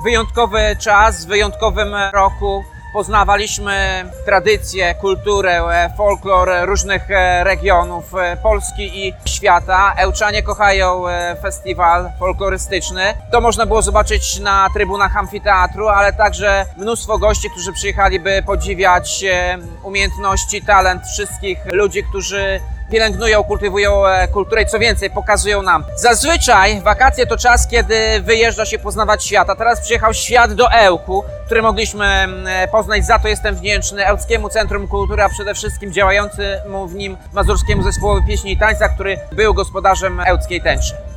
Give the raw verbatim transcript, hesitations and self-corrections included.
wyjątkowy czas, w wyjątkowym roku. Poznawaliśmy tradycję, kulturę, folklor różnych regionów Polski i świata. Ełczanie kochają festiwal folklorystyczny. To można było zobaczyć na trybunach amfiteatru, ale także mnóstwo gości, którzy przyjechali, by podziwiać umiejętności, talent wszystkich ludzi, którzy pielęgnują, kultywują kulturę i co więcej, pokazują nam. Zazwyczaj wakacje to czas, kiedy wyjeżdża się poznawać świat, a teraz przyjechał świat do Ełku, który mogliśmy poznać, za to jestem wdzięczny Ełckiemu Centrum Kultury, a przede wszystkim działającemu w nim Mazurskiemu Zespołowi Pieśni i Tańca, który był gospodarzem ełckiej tęczy.